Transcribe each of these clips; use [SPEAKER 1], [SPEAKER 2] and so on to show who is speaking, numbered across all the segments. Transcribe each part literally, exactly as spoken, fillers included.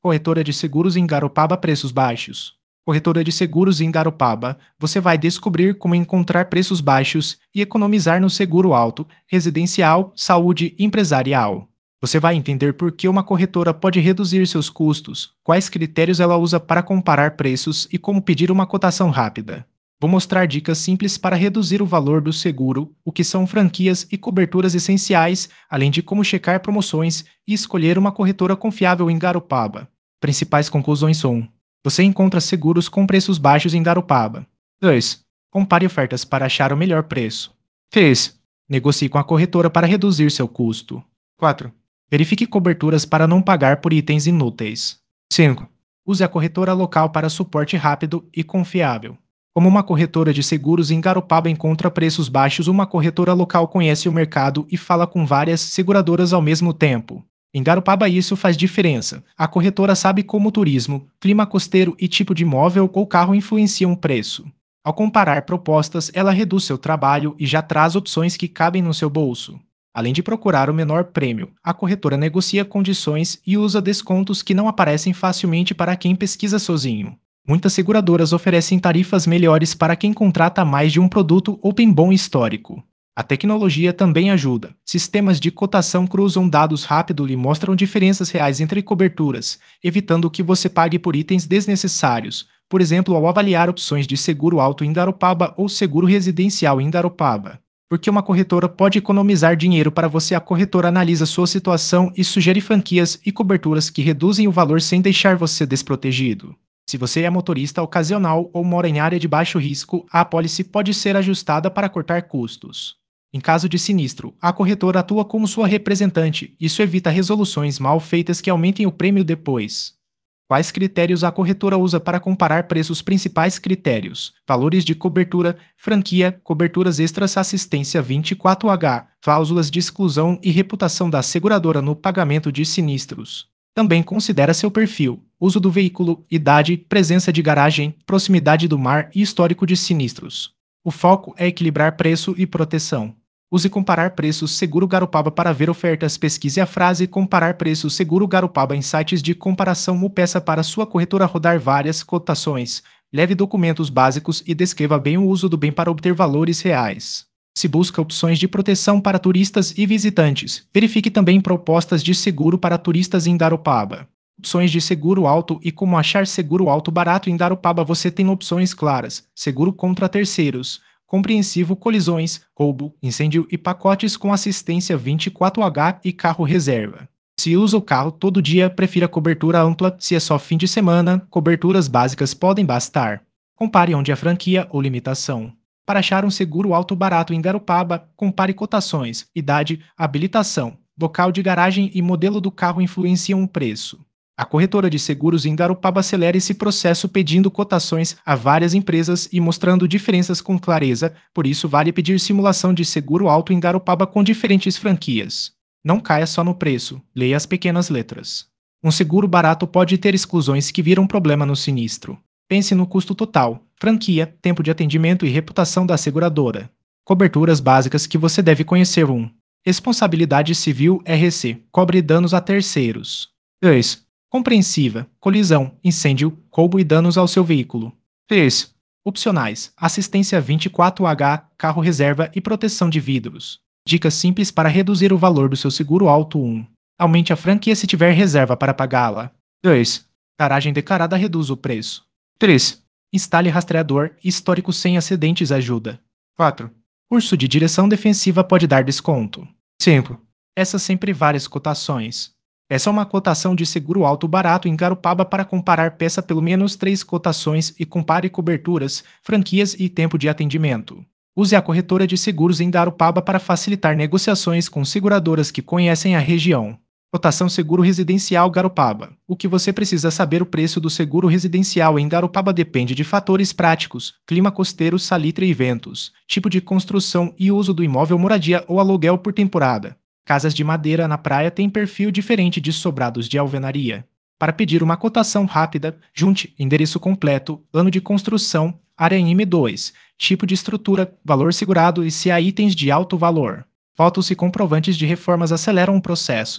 [SPEAKER 1] Corretora de seguros em Garopaba, preços baixos. Corretora de seguros em Garopaba, você vai descobrir como encontrar preços baixos e economizar no seguro alto, residencial, saúde e empresarial. Você vai entender por que uma corretora pode reduzir seus custos, quais critérios ela usa para comparar preços e como pedir uma cotação rápida. Vou mostrar dicas simples para reduzir o valor do seguro, o que são franquias e coberturas essenciais, além de como checar promoções e escolher uma corretora confiável em Garopaba. Principais conclusões são: você encontra seguros com preços baixos em Garopaba. dois. Compare ofertas para achar o melhor preço. três. Negocie com a corretora para reduzir seu custo. quatro. Verifique coberturas para não pagar por itens inúteis. cinco. Use a corretora local para suporte rápido e confiável. Como uma corretora de seguros em Garopaba encontra preços baixos, uma corretora local conhece o mercado e fala com várias seguradoras ao mesmo tempo. Em Garopaba isso faz diferença. A corretora sabe como o turismo, clima costeiro e tipo de imóvel ou carro influenciam o preço. Ao comparar propostas, ela reduz seu trabalho e já traz opções que cabem no seu bolso. Além de procurar o menor prêmio, a corretora negocia condições e usa descontos que não aparecem facilmente para quem pesquisa sozinho. Muitas seguradoras oferecem tarifas melhores para quem contrata mais de um produto ou tem bom histórico. A tecnologia também ajuda. Sistemas de cotação cruzam dados rápido e mostram diferenças reais entre coberturas, evitando que você pague por itens desnecessários, por exemplo, ao avaliar opções de seguro alto em Garopaba ou seguro residencial em Garopaba. Porque uma corretora pode economizar dinheiro para você, a corretora analisa sua situação e sugere franquias e coberturas que reduzem o valor sem deixar você desprotegido. Se você é motorista ocasional ou mora em área de baixo risco, a apólice pode ser ajustada para cortar custos. Em caso de sinistro, a corretora atua como sua representante. Isso evita resoluções mal feitas que aumentem o prêmio depois. Quais critérios a corretora usa para comparar preços? Principais critérios: valores de cobertura, franquia, coberturas extras, assistência vinte e quatro H, cláusulas de exclusão e reputação da seguradora no pagamento de sinistros. Também considera seu perfil, uso do veículo, idade, presença de garagem, proximidade do mar e histórico de sinistros. O foco é equilibrar preço e proteção. Use comparar preços Seguro Garopaba para ver ofertas. Pesquise a frase comparar preços Seguro Garopaba em sites de comparação ou peça para sua corretora rodar várias cotações. Leve documentos básicos e descreva bem o uso do bem para obter valores reais. Se busca opções de proteção para turistas e visitantes, verifique também propostas de seguro para turistas em Garopaba. Opções de seguro alto e como achar seguro alto barato em Garopaba. Você tem opções claras: seguro contra terceiros, compreensivo, colisões, roubo, incêndio e pacotes com assistência vinte e quatro H e carro reserva. Se usa o carro todo dia, prefira cobertura ampla. Se é só fim de semana, coberturas básicas podem bastar. Compare onde há franquia ou limitação. Para achar um seguro alto barato em Garopaba, compare cotações, idade, habilitação, local de garagem e modelo do carro influenciam o preço. A corretora de seguros em Garopaba acelera esse processo pedindo cotações a várias empresas e mostrando diferenças com clareza, por isso vale pedir simulação de seguro alto em Garopaba com diferentes franquias. Não caia só no preço, leia as pequenas letras. Um seguro barato pode ter exclusões que viram problema no sinistro. Pense no custo total, franquia, tempo de atendimento e reputação da seguradora. Coberturas básicas que você deve conhecer. um. Responsabilidade Civil R C, cobre danos a terceiros. dois. Compreensiva, colisão, incêndio, roubo e danos ao seu veículo. três. Opcionais, assistência vinte e quatro H, carro reserva e proteção de vidros. Dicas simples para reduzir o valor do seu seguro alto. um. Aumente a franquia se tiver reserva para pagá-la. dois. Garagem declarada reduz o preço. três. Instale rastreador e histórico sem acidentes ajuda. quatro. Curso de direção defensiva pode dar desconto. cinco. Peça sempre várias cotações. Peça uma cotação de seguro alto barato em Garopaba para comparar. Peça pelo menos três cotações e compare coberturas, franquias e tempo de atendimento. Use a corretora de seguros em Garopaba para facilitar negociações com seguradoras que conhecem a região. Cotação Seguro Residencial Garopaba. O que você precisa saber? O preço do seguro residencial em Garopaba depende de fatores práticos: clima costeiro, salitre e ventos, tipo de construção e uso do imóvel, moradia ou aluguel por temporada. Casas de madeira na praia têm perfil diferente de sobrados de alvenaria. Para pedir uma cotação rápida, junte endereço completo, ano de construção, área em M dois, tipo de estrutura, valor segurado e se há itens de alto valor. Fotos e comprovantes de reformas aceleram o processo.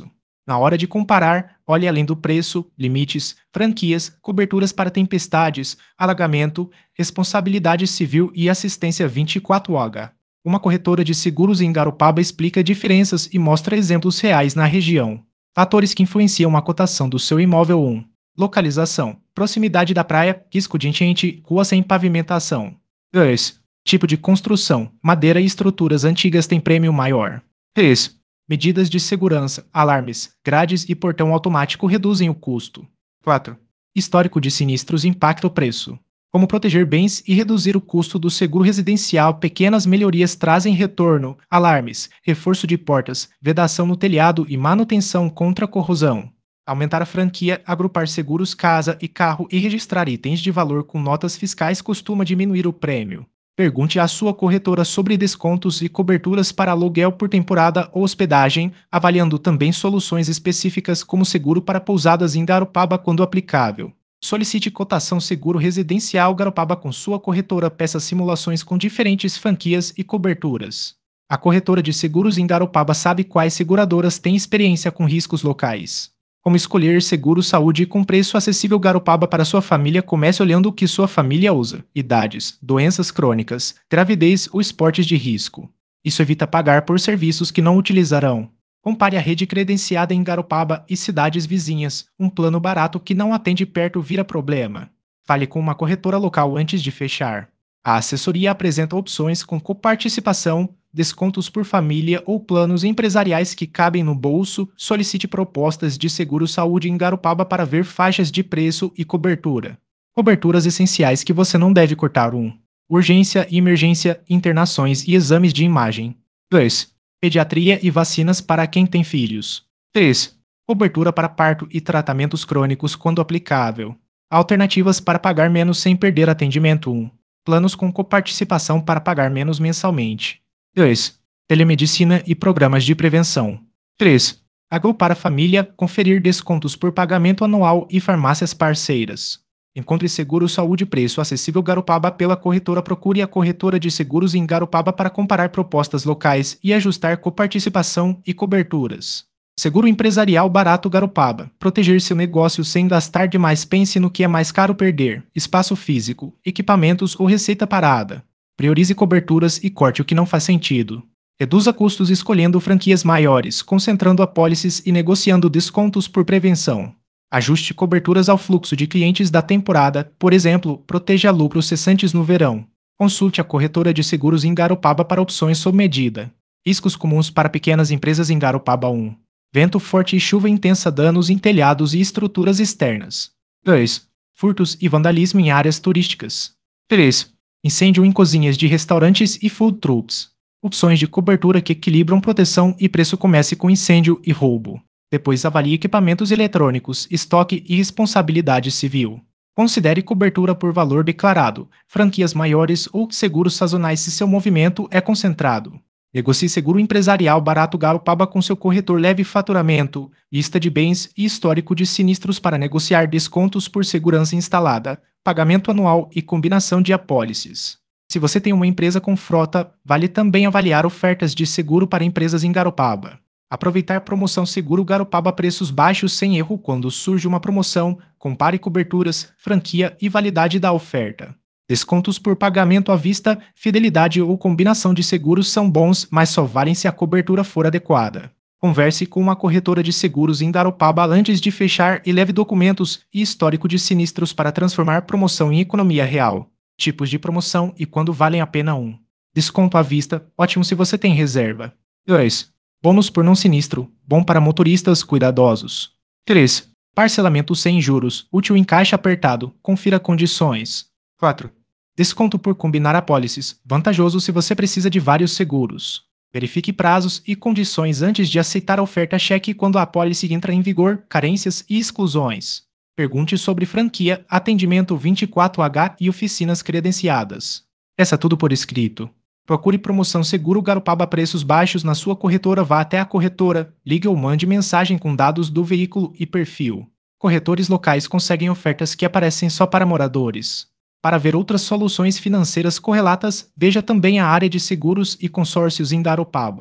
[SPEAKER 1] Na hora de comparar, olhe além do preço, limites, franquias, coberturas para tempestades, alagamento, responsabilidade civil e assistência vinte e quatro H. Uma corretora de seguros em Garopaba explica diferenças e mostra exemplos reais na região. Fatores que influenciam a cotação do seu imóvel: um. Localização: proximidade da praia, risco de enchente, rua sem pavimentação. dois. Tipo de construção: madeira e estruturas antigas têm prêmio maior. três. Medidas de segurança: alarmes, grades e portão automático reduzem o custo. quatro. Histórico de sinistros impacta o preço. Como proteger bens e reduzir o custo do seguro residencial: pequenas melhorias trazem retorno, alarmes, reforço de portas, vedação no telhado e manutenção contra corrosão. Aumentar a franquia, agrupar seguros casa e carro e registrar itens de valor com notas fiscais costuma diminuir o prêmio. Pergunte à sua corretora sobre descontos e coberturas para aluguel por temporada ou hospedagem, avaliando também soluções específicas como seguro para pousadas em Garopaba quando aplicável. Solicite cotação seguro residencial Garopaba com sua corretora. Peça simulações com diferentes franquias e coberturas. A corretora de seguros em Garopaba sabe quais seguradoras têm experiência com riscos locais. Como escolher seguro saúde com preço acessível Garopaba para sua família? Comece olhando o que sua família usa: idades, doenças crônicas, gravidez ou esportes de risco. Isso evita pagar por serviços que não utilizarão. Compare a rede credenciada em Garopaba e cidades vizinhas. Um plano barato que não atende perto vira problema. Fale com uma corretora local antes de fechar. A assessoria apresenta opções com coparticipação, descontos por família ou planos empresariais que cabem no bolso. Solicite propostas de seguro saúde em Garopaba para ver faixas de preço e cobertura. Coberturas essenciais que você não deve cortar: um. Urgência e emergência, internações e exames de imagem. dois. Pediatria e vacinas para quem tem filhos. três. Cobertura para parto e tratamentos crônicos quando aplicável. Alternativas para pagar menos sem perder atendimento: um. Planos com coparticipação para pagar menos mensalmente. dois. Telemedicina e programas de prevenção. três. Agrupar a família, conferir descontos por pagamento anual e farmácias parceiras. Encontre seguro saúde preço acessível Garopaba pela corretora. Procure a corretora de seguros em Garopaba para comparar propostas locais e ajustar coparticipação e coberturas. Seguro empresarial barato Garopaba. Proteger seu negócio sem gastar demais. Pense no que é mais caro perder: espaço físico, equipamentos ou receita parada. Priorize coberturas e corte o que não faz sentido. Reduza custos escolhendo franquias maiores, concentrando apólices e negociando descontos por prevenção. Ajuste coberturas ao fluxo de clientes da temporada, por exemplo, proteja lucros cessantes no verão. Consulte a corretora de seguros em Garopaba para opções sob medida. Riscos comuns para pequenas empresas em Garopaba: um. Vento forte e chuva intensa, danos em telhados e estruturas externas. dois. Furtos e vandalismo em áreas turísticas. três. Incêndio em cozinhas de restaurantes e food trucks. Opções de cobertura que equilibram proteção e preço: comece com incêndio e roubo. Depois avalie equipamentos eletrônicos, estoque e responsabilidade civil. Considere cobertura por valor declarado, franquias maiores ou seguros sazonais se seu movimento é concentrado. Negocie seguro empresarial barato Garopaba com seu corretor. Leve faturamento, lista de bens e histórico de sinistros para negociar descontos por segurança instalada, pagamento anual e combinação de apólices. Se você tem uma empresa com frota, vale também avaliar ofertas de seguro para empresas em Garopaba. Aproveitar promoção Seguro Garopaba, preços baixos sem erro quando surge uma promoção. Compare coberturas, franquia e validade da oferta. Descontos por pagamento à vista, fidelidade ou combinação de seguros são bons, mas só valem se a cobertura for adequada. Converse com uma corretora de seguros em Garopaba antes de fechar e leve documentos e histórico de sinistros para transformar promoção em economia real. Tipos de promoção e quando valem a pena: um. Desconto à vista, ótimo se você tem reserva. dois. Bônus por não sinistro, bom para motoristas cuidadosos. três. Parcelamento sem juros, útil em caixa apertado, confira condições. quatro. Desconto por combinar apólices, vantajoso se você precisa de vários seguros. Verifique prazos e condições antes de aceitar a oferta. Cheque quando a apólice entra em vigor, carências e exclusões. Pergunte sobre franquia, atendimento vinte e quatro H e oficinas credenciadas. Peça tudo por escrito. Procure promoção Seguro Garopaba, preços baixos na sua corretora. Vá até a corretora, ligue ou mande mensagem com dados do veículo e perfil. Corretores locais conseguem ofertas que aparecem só para moradores. Para ver outras soluções financeiras correlatas, veja também a área de seguros e consórcios em Garopaba.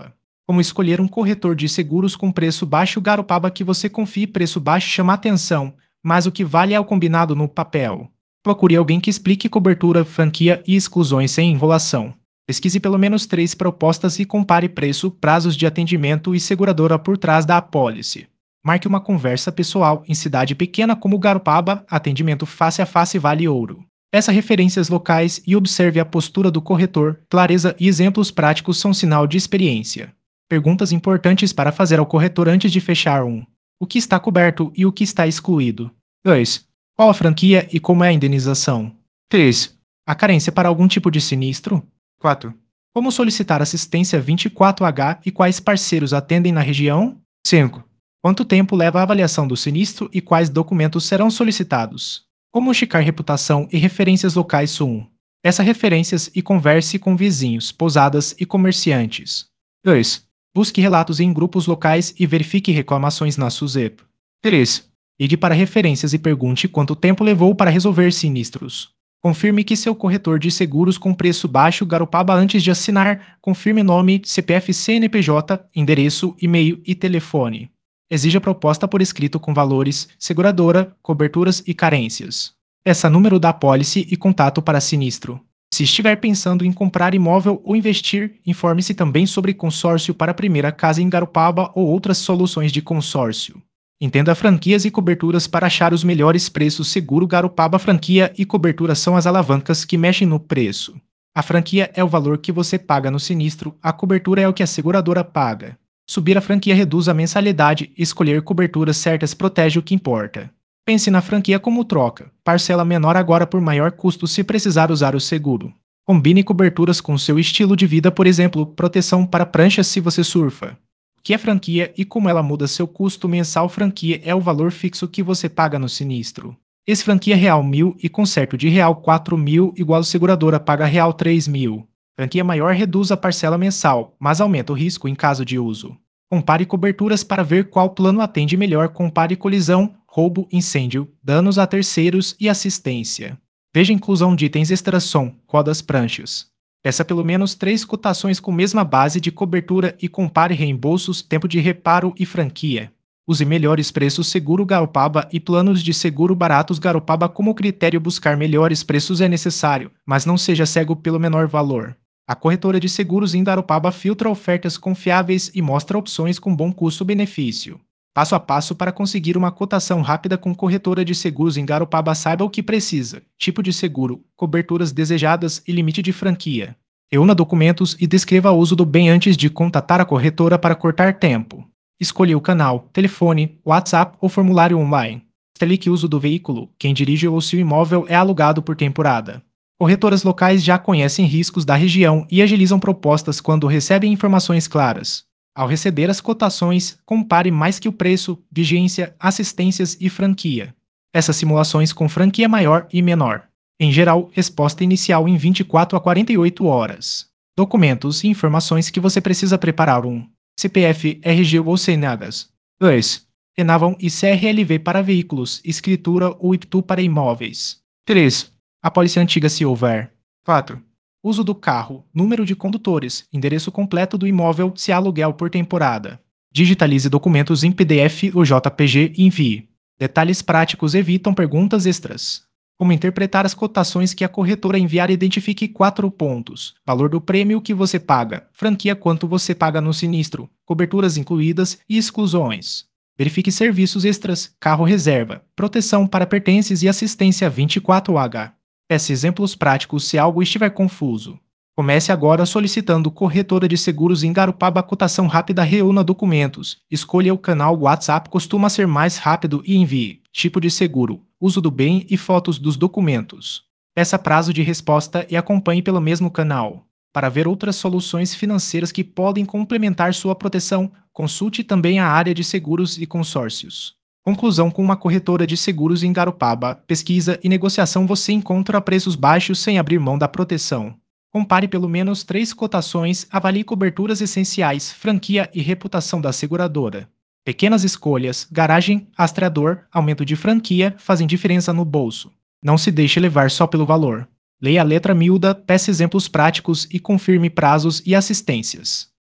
[SPEAKER 1] Como escolher um corretor de seguros com preço baixo Garopaba que você confie. Preço baixo chama atenção, mas o que vale é o combinado no papel. Procure alguém que explique cobertura, franquia e exclusões sem enrolação. Pesquise pelo menos três propostas e compare preço, prazos de atendimento e seguradora por trás da apólice. Marque uma conversa pessoal em cidade pequena como Garopaba, atendimento face a face vale ouro. Peça referências locais e observe a postura do corretor. Clareza e exemplos práticos são sinal de experiência. Perguntas importantes para fazer ao corretor antes de fechar. um. O que está coberto e o que está excluído? dois. Qual a franquia e como é a indenização? três. A carência para algum tipo de sinistro? quatro. Como solicitar assistência vinte e quatro H e quais parceiros atendem na região? cinco. Quanto tempo leva a avaliação do sinistro e quais documentos serão solicitados? Como checar reputação e referências locais? um. Peça referências e converse com vizinhos, pousadas e comerciantes. dois. Busque relatos em grupos locais e verifique reclamações na SUSEP. três. Ligue para referências e pergunte quanto tempo levou para resolver sinistros. Confirme que seu corretor de seguros com preço baixo Garopaba antes de assinar. Confirme nome, C P F, C N P J, endereço, e-mail e telefone. Exija proposta por escrito com valores, seguradora, coberturas e carências. Peça número da apólice e contato para sinistro. Se estiver pensando em comprar imóvel ou investir, informe-se também sobre consórcio para primeira casa em Garopaba ou outras soluções de consórcio. Entenda franquias e coberturas para achar os melhores preços. Seguro Garopaba. Franquia e cobertura são as alavancas que mexem no preço. A franquia é o valor que você paga no sinistro, a cobertura é o que a seguradora paga. Subir a franquia reduz a mensalidade, escolher coberturas certas protege o que importa. Pense na franquia como troca, parcela menor agora por maior custo se precisar usar o seguro. Combine coberturas com seu estilo de vida, por exemplo, proteção para pranchas se você surfa. O que é franquia e como ela muda seu custo mensal? Franquia é o valor fixo que você paga no sinistro. Ex-franquia real mil e conserto de real quatro mil igual seguradora paga real três mil. Franquia maior reduz a parcela mensal, mas aumenta o risco em caso de uso. Compare coberturas para ver qual plano atende melhor. Compare colisão, roubo, incêndio, danos a terceiros e assistência. Veja a inclusão de itens extrasom, codas pranchas. Peça pelo menos três cotações com mesma base de cobertura e compare reembolsos, tempo de reparo e franquia. Use melhores preços Seguro Garopaba e planos de seguro baratos Garopaba como critério. Buscar melhores preços é necessário, mas não seja cego pelo menor valor. A corretora de seguros em Garopaba filtra ofertas confiáveis e mostra opções com bom custo-benefício. Passo a passo para conseguir uma cotação rápida com corretora de seguros em Garopaba. Saiba o que precisa, tipo de seguro, coberturas desejadas e limite de franquia. Reúna documentos e descreva o uso do bem antes de contatar a corretora para cortar tempo. Escolha o canal, telefone, WhatsApp ou formulário online. Explique o uso do veículo, quem dirige ou se o imóvel é alugado por temporada. Corretoras locais já conhecem riscos da região e agilizam propostas quando recebem informações claras. Ao receber as cotações, compare mais que o preço, vigência, assistências e franquia. Essas simulações com franquia maior e menor. Em geral, resposta inicial em vinte e quatro a quarenta e oito horas. Documentos e informações que você precisa preparar. um. C P F, R G ou C N Hs. dois. Enavam e C R L V para veículos, escritura ou I P T U para imóveis. três. Apólice antiga se houver. quatro. Uso do carro, número de condutores, endereço completo do imóvel se há aluguel por temporada. Digitalize documentos em P D F ou J P G e envie. Detalhes práticos evitam perguntas extras. Como interpretar as cotações que a corretora enviar? Identifique quatro pontos. Valor do prêmio que você paga, franquia quanto você paga no sinistro, coberturas incluídas e exclusões. Verifique serviços extras, carro reserva, proteção para pertences e assistência vinte e quatro H. Peça exemplos práticos se algo estiver confuso. Comece agora solicitando corretora de seguros em Garopaba. Cotação rápida. Reúna documentos. Escolha o canal WhatsApp, costuma ser mais rápido e envie. Tipo de seguro, uso do bem e fotos dos documentos. Peça prazo de resposta e acompanhe pelo mesmo canal. Para ver outras soluções financeiras que podem complementar sua proteção, consulte também a área de seguros e consórcios. Conclusão: com uma corretora de seguros em Garopaba, pesquisa e negociação você encontra preços baixos sem abrir mão da proteção. Compare pelo menos três cotações, avalie coberturas essenciais, franquia e reputação da seguradora. Pequenas escolhas, garagem, rastreador, aumento de franquia fazem diferença no bolso. Não se deixe levar só pelo valor. Leia a letra miúda, peça exemplos práticos e confirme prazos e assistências.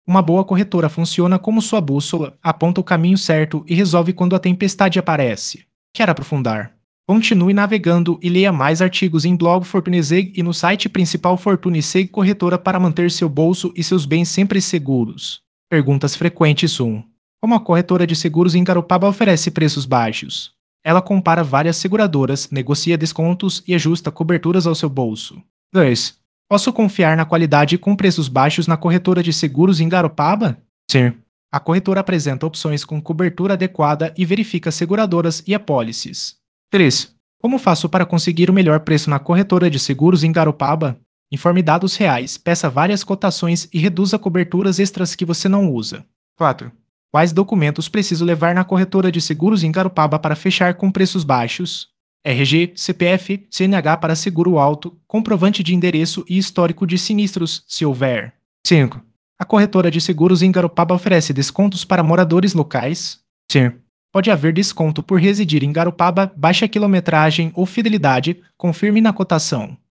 [SPEAKER 1] Uma boa corretora funciona como sua bússola, aponta o caminho certo e resolve quando a tempestade aparece. Quer aprofundar? Continue navegando e leia mais artigos em blog Fortuneseg e no site principal Fortuneseg Corretora para manter seu bolso e seus bens sempre seguros. Perguntas frequentes um. Como a corretora de seguros em Garopaba oferece preços baixos? Ela compara várias seguradoras, negocia descontos e ajusta coberturas ao seu bolso. dois. Posso confiar na qualidade com preços baixos na corretora de seguros em Garopaba? Sim. A corretora apresenta opções com cobertura adequada e verifica seguradoras e apólices. três. Como faço para conseguir o melhor preço na corretora de seguros em Garopaba? Informe dados reais, peça várias cotações e reduza coberturas extras que você não usa. quatro. Quais documentos preciso levar na corretora de seguros em Garopaba para fechar com preços baixos? R G, C P F, C N H para seguro alto, comprovante de endereço e histórico de sinistros, se houver. cinco. A corretora de seguros em Garopaba oferece descontos para moradores locais? Sim. Pode haver desconto por residir em Garopaba, baixa quilometragem ou fidelidade, confirme na cotação.